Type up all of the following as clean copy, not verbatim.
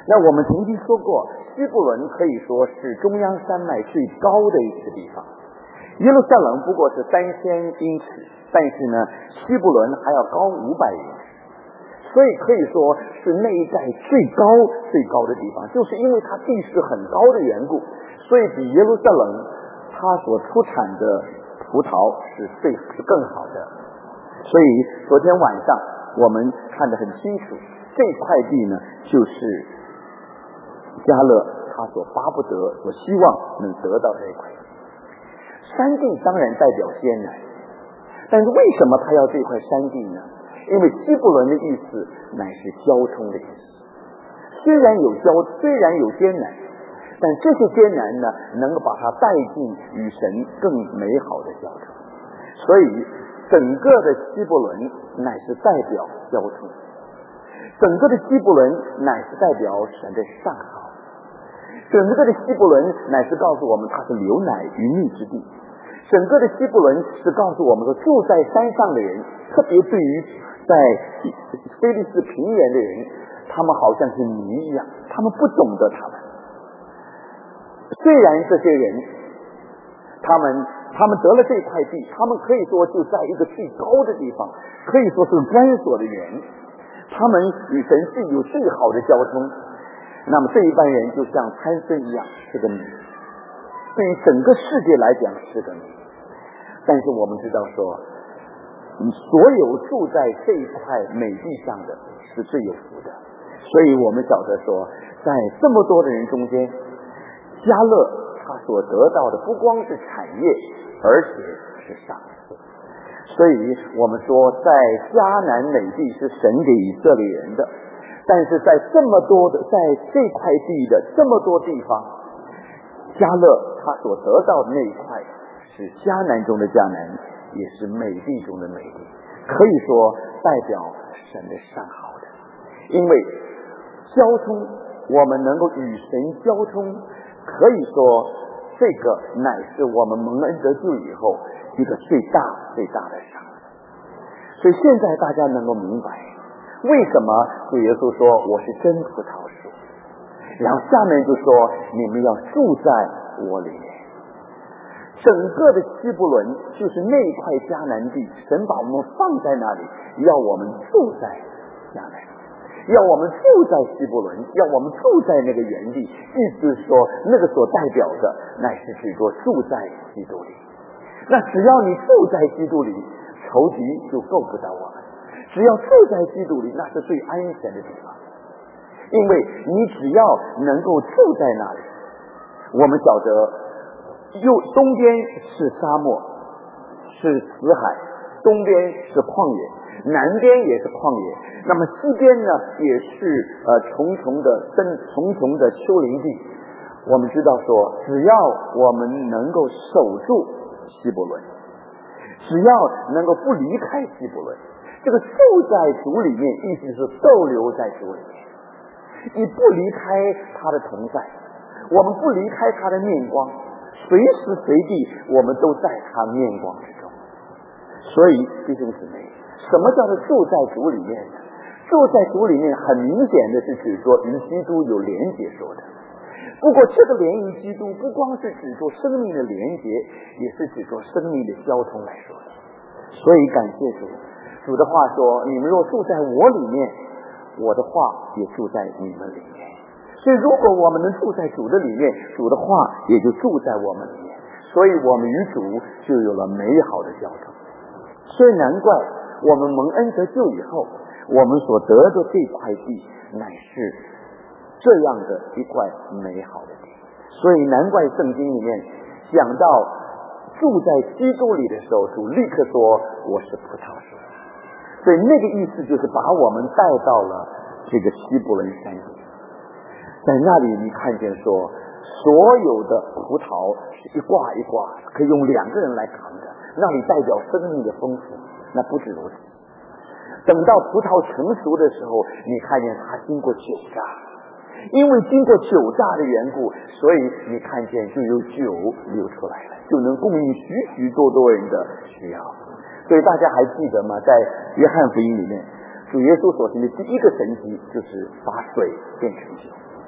那我们曾经说过，西布伦可以说是中央山脉最高的一个地方，耶路撒冷不过是3000英尺，但是呢，西布伦还要高500英尺，所以可以说是那一带最高的地方，就是因为它地势很高的缘故，所以比耶路撒冷它所出产的葡萄是更好的。所以昨天晚上我们看得很清楚，这块地呢，就是迦勒他所巴不得、所希望能得到这一块地。山地当然代表艰难，但是为什么他要这块山地呢？因为西布伦的意思乃是交通的意思。虽然有艰难，但这些艰难呢，能够把它带进与神更美好的交通。所以整个的西布伦乃是代表交通，整个的西布伦乃是代表神的上好，整个的西布伦乃是告诉我们它是流奶与蜜之地，整个的西布伦是告诉我们说，住在山上的人，特别对于在菲利斯平原的人，他们好像是谜一样，他们不懂得他们。虽然这些人他们得了这块地，他们可以说就在一个最高的地方，可以说是关锁的园，他们与神是有最好的交通。那么这一般人就像参孙一样，是个谜，对于整个世界来讲是个谜。但是我们知道说，所有住在这一块美地上的是最有福的。所以我们晓得说，在这么多的人中间，迦勒他所得到的不光是产业，而且是赏赐。所以我们说，在迦南美地是神给以色列人的，但是在这么多的在这块地的这么多地方，迦勒他所得到的那一块是迦南中的迦南，也是美地中的美地，可以说代表神的上好的。因为交通，我们能够与神交通，可以说这个乃是我们蒙恩得救以后一个最大的赏赐。所以现在大家能够明白为什么主耶稣说我是真葡萄树，然后下面就说你们要住在我里面。整个的西布伦就是那一块迦南地，神把我们放在那里，要我们住在迦南，要我们住在西布伦，要我们住在那个原地，意思是说那个所代表的乃是指着住在基督里。那只要你住在基督里，仇敌就够不到我们。只要住在基督里，那是最安全的地方，因为你只要能够住在那里。我们晓得东边是沙漠，是死海，东边是旷野，南边也是旷野，那么西边呢也是重重的丘陵地。我们知道说，只要我们能够守住西布伦，只要能够不离开西布伦，这个住在主里面，意思是逗留在主里面，你不离开他的同在，我们不离开他的面光，随时随地我们都在他面光之中。所以弟兄姊妹，什么叫做住在主里面呢？住在主里面很明显的是指说与基督有连结说的。不过这个连于基督不光是指着生命的连结，也是指着生命的交通来说的。所以感谢主，主的话说，你们若住在我里面，我的话也住在你们里面。所以如果我们能住在主的里面，主的话也就住在我们里面，所以我们与主就有了美好的交通。所以难怪我们蒙恩得救以后，我们所得的这块地乃是这样的一块美好的地。所以难怪圣经里面讲到住在基督里的时候，主立刻说我是葡萄树。所以那个意思就是把我们带到了这个西布伦山地，在那里你看见说所有的葡萄是一挂一挂，可以用2个人来扛的，那里代表生命的丰富。那不止如此，等到葡萄成熟的时候，你看见它经过酒榨，因为经过酒榨的缘故，所以你看见就有酒流出来了，就能供应许许多多人的需要。所以大家还记得吗？在约翰福音里面，主耶稣所行的第一个神迹就是把水变成酒。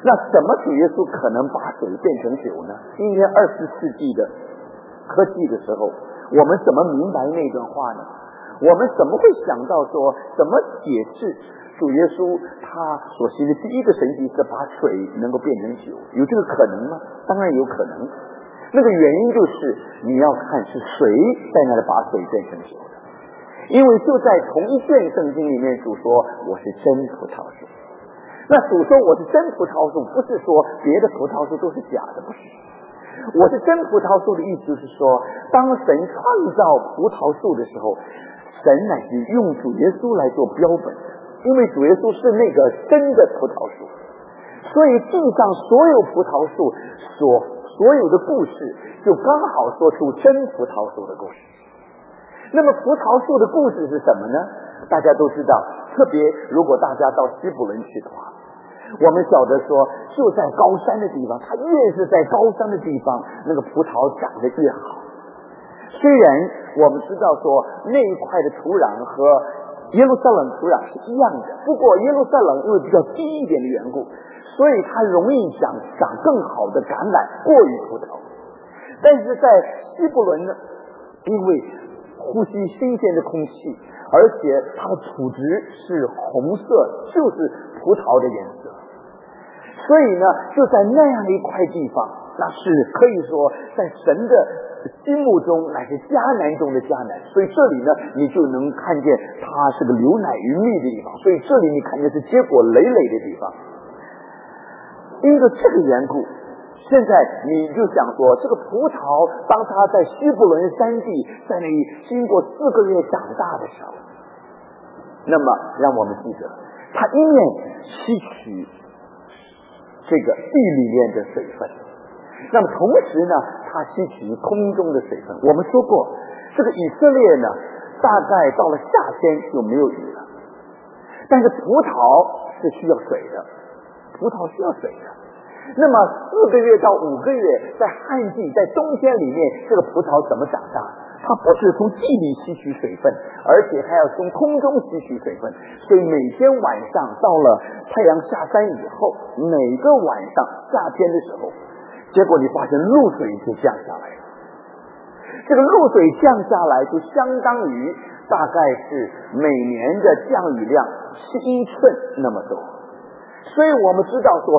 那怎么主耶稣可能把水变成酒呢？今天20世纪的科技的时候，我们怎么明白那段话呢？我们怎么会想到说怎么解释主耶稣他所行的第一个神迹是把水能够变成酒？有这个可能吗？当然有可能。那个原因就是你要看是谁在那里把水变成酒的，因为就在同一卷圣经里面，主说我是真葡萄树。那主说我是真葡萄树，不是说别的葡萄树都是假的，不是。我是真葡萄树的意思是说，当神创造葡萄树的时候，神乃是用主耶稣来做标本的，因为主耶稣是那个真的葡萄树，所以地上所有葡萄树所有的故事就刚好说出真葡萄树的故事。那么葡萄树的故事是什么呢？大家都知道，特别如果大家到希伯伦去的话，我们晓得说就在高山的地方，它越是在高山的地方，那个葡萄长得越好。虽然我们知道说那一块的土壤和耶路撒冷土壤是一样的，不过耶路撒冷因为比较低一点的缘故，所以它容易长更好的橄榄过于葡萄。但是在希伯伦呢，因为呼吸新鲜的空气，而且它的土质是红色，就是葡萄的颜色，所以呢就在那样一块地方，那是可以说在神的心目中乃是迦南中的迦南，所以这里呢你就能看见它是个流奶与蜜的地方，所以这里你看见是结果累累的地方。因着这个缘故，现在你就想说，这个葡萄当它在希伯伦山地在那里经过4个月长大的时候，那么让我们记得它一面吸取这个地里面的水分，那么同时呢它吸取空中的水分。我们说过这个以色列呢大概到了夏天就没有雨了，但是葡萄是需要水的，葡萄需要水的。那么4个月到5个月在旱季在冬天里面，这个葡萄怎么长大？它不是从地里吸取水分，而且还要从空中吸取水分，所以每天晚上到了太阳下山以后，每个晚上夏天的时候，结果你发现露水就降下来了。这个露水降下来就相当于大概是每年的降雨量7英寸那么多。所以我们知道说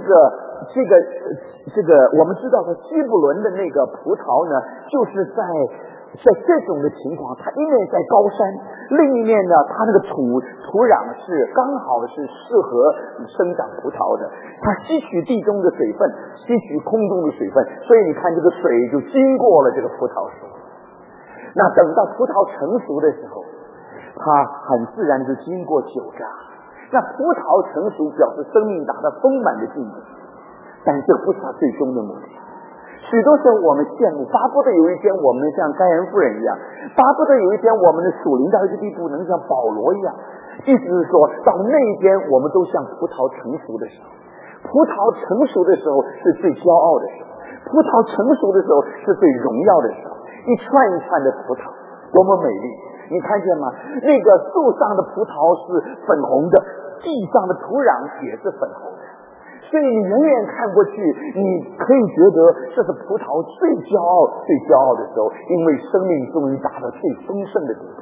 我们知道说希伯伦的那个葡萄呢，就是在这种的情况，它一面在高山，另一面呢它那个土壤是刚好是适合生长葡萄的，它吸取地中的水分，吸取空中的水分，所以你看这个水就经过了这个葡萄树。那等到葡萄成熟的时候，它很自然就经过酒榨。那葡萄成熟表示生命达到丰满的境界，但这不是它最终的目的。许多时候我们羡慕，巴不得有一天我们像该人夫人一样，巴不得有一天我们的属灵到一个地步能像保罗一样，意思是说到那一天我们都像葡萄成熟的时候。葡萄成熟的时候是最骄傲的时候，葡萄成熟的时候是最荣耀的时候，一串一串的葡萄多么美丽，你看见吗？那个树上的葡萄是粉红的，地上的土壤也是粉红的，所以你远远看过去，你可以觉得这是葡萄最骄傲的时候，因为生命终于达到最丰盛的地步。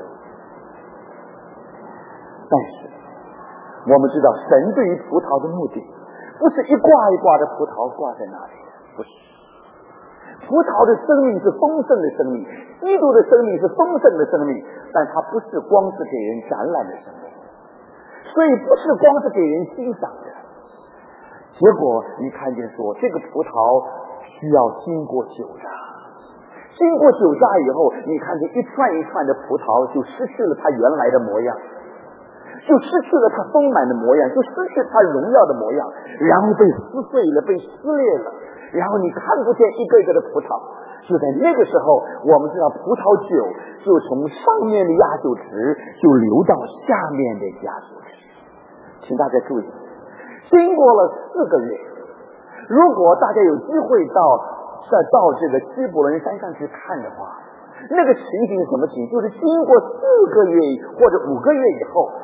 但是我们知道神对于葡萄的目的不是一挂一挂的葡萄挂在那里，不是。葡萄的生命是丰盛的生命，基督的生命是丰盛的生命，但它不是光是给人展览的生命，所以不是光是给人欣赏的。结果你看见说这个葡萄需要经过酒榨，经过酒榨以后，你看见一串一串的葡萄就失去了它原来的模样，就失去了它丰满的模样，就失去它荣耀的模样，然后被撕碎了，被撕裂了，然后你看不见一个一个的葡萄。就在那个时候，我们知道葡萄酒就从上面的压酒池就流到下面的压酒池。请大家注意，经过了4个月，如果大家有机会到这个希伯伦山上去看的话，那个情形是什么情形？就是经过4个月或者5个月以后，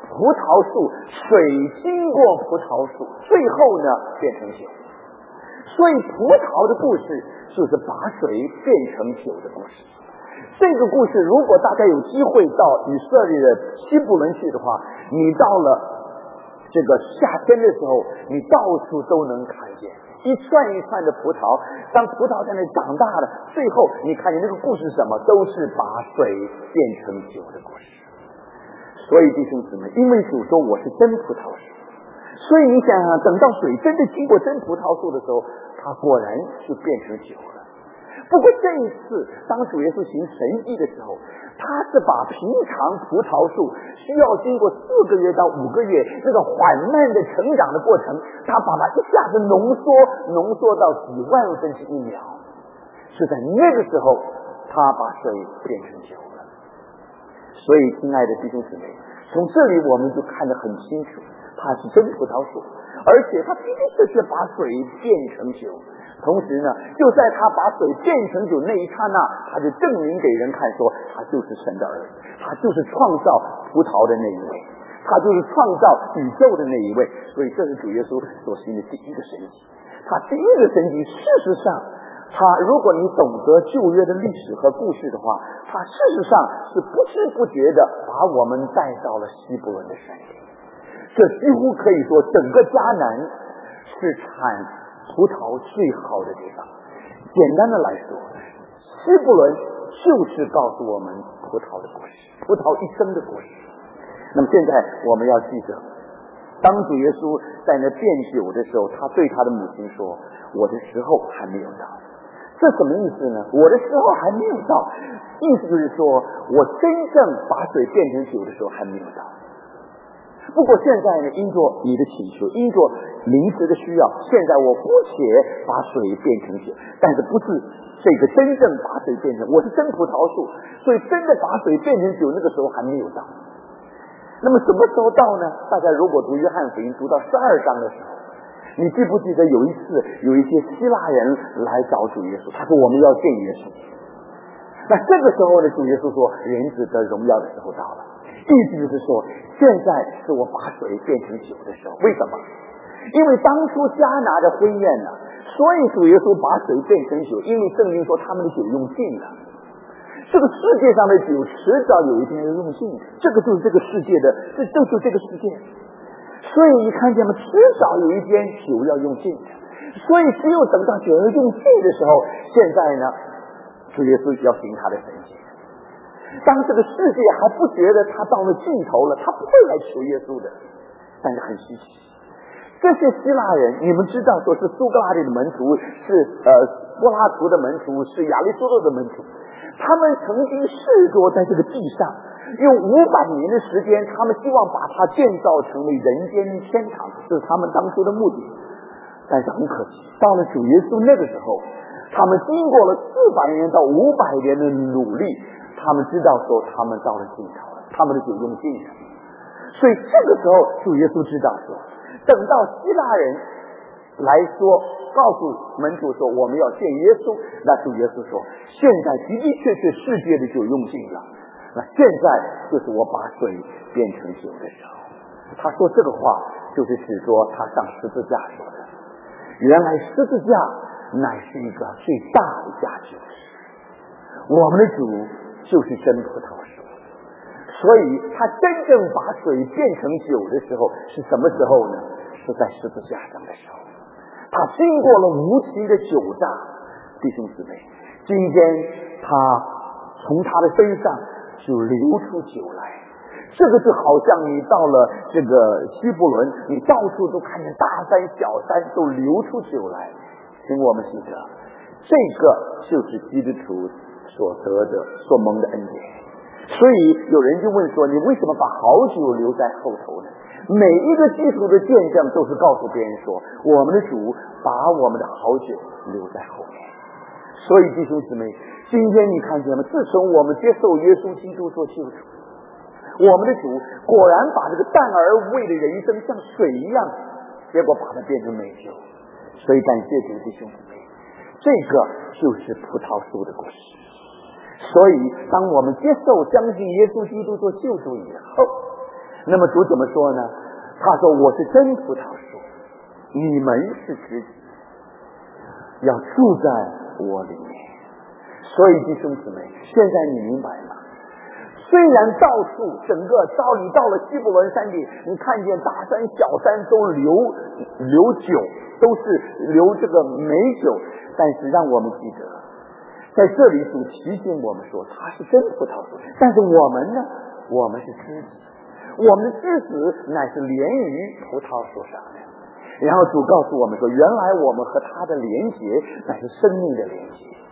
葡萄树水经过葡萄树，最后呢变成酒。所以葡萄的故事就是把水变成酒的故事。这个故事如果大家有机会到以色列的西布伦去的话，你到了这个夏天的时候，你到处都能看见一串一串的葡萄，当葡萄在那长大了，最后你看见那个故事是什么，都是把水变成酒的故事。所以弟兄姊妹，因为主说我是真葡萄树，所以你想想，等到水真的经过真葡萄树的时候，它果然就变成酒了。不过这一次当主耶稣行神迹的时候，他是把平常葡萄树需要经过4个月到5个月这个缓慢的成长的过程，他把它一下子浓缩到几万分之一秒，是在那个时候他把水变成酒了。所以亲爱的弟兄姊妹，从这里我们就看得很清楚，他是真葡萄树，而且他的确把水变成酒。同时呢，就在他把水变成酒那一刹那，他就证明给人看说，他就是神的儿子，他就是创造葡萄的那一位，他就是创造宇宙的那一位。所以这是主耶稣所行的第一个神迹。他第一个神迹，事实上他如果你懂得旧约的历史和故事的话，他事实上是不知不觉的把我们带到了西布伦的山里。这几乎可以说整个迦南是产葡萄最好的地方。简单的来说，西布伦就是告诉我们葡萄的故事，葡萄一生的故事。那么现在我们要记得，当主耶稣在那变酒的时候，他对他的母亲说，我的时候还没有到。这什么意思呢？我的时候还没有到，意思就是说我真正把水变成酒的时候还没有到。不过现在呢，因着你的请求，因着临时的需要，现在我姑且把水变成酒，但是不是这个真正把水变成，我是真葡萄树，所以真的把水变成酒那个时候还没有到。那么什么时候到呢？大家如果读约翰福音读到12章的时候，你记不记得有一次有一些希腊人来找主耶稣，他说我们要见耶稣。那这个时候呢，主耶稣说人子得荣耀的时候到了，意思就是说现在是我把水变成酒的时候。为什么？因为当初迦拿的婚宴呢，所以主耶稣把水变成酒，因为圣经说他们的酒用尽了。这个世界上的酒迟早有一天要用尽，这个就是这个世界的，这就是这个世界。所以你看见吗？迟早有一天酒要用尽的，所以只有等到酒要用尽的时候，现在呢，主耶稣要行他的神迹。当这个世界还不觉得他到了尽头了，他不会来求耶稣的。但是很稀奇，这些希腊人，你们知道说是苏格拉底的门徒，是柏拉图的门徒，是亚里士多德的门徒，他们曾经试过在这个地上用500年的时间，他们希望把它建造成为人间天堂，这是他们当初的目的。但是很可惜，到了主耶稣那个时候，他们经过了400年到500年的努力，他们知道说他们到了尽头了，他们的酒用尽了。所以这个时候主耶稣知道说，等到希腊人来说告诉门徒说我们要见耶稣，那主耶稣说现在的的确确世界的酒用尽了，那现在就是我把水变成酒的时候。他说这个话就是指着他上十字架说的，原来十字架乃是一个最大的价值。我们的主就是真葡萄树，所以他真正把水变成酒的时候是什么时候呢？是在十字架上的时候。他经过了无情的酒榨，弟兄姊妹，今天他从他的身上就流出酒来。这个就好像你到了这个西布伦，你到处都看见大山小山都流出酒来。请我们记得，这个就是基督徒所得的所蒙的恩典。所以有人就问说，你为什么把好酒留在后头呢？每一个基督徒的见证都是告诉别人说，我们的主把我们的好酒留在后面。所以弟兄姊妹，今天你看见吗？自从我们接受耶稣基督做救主，我们的主果然把这个淡而无味的人生像水一样，结果把它变成美酒。所以感谢主，弟兄姊妹，这个就是葡萄树的故事。所以当我们接受相信耶稣基督做救主以后， 那么主怎么说呢？他说我是真葡萄树，你们是枝子，要住在我里面。所以弟兄姊妹，现在你明白吗？虽然到处整个你到了西布伦山地，你看见大山小山都流酒，都是流这个美酒，但是让我们记得，在这里主提醒我们说他是真葡萄树，但是我们呢，我们是枝子，我们的枝子乃是连于葡萄树上的。然后主告诉我们说，原来我们和他的连结乃是生命的连结。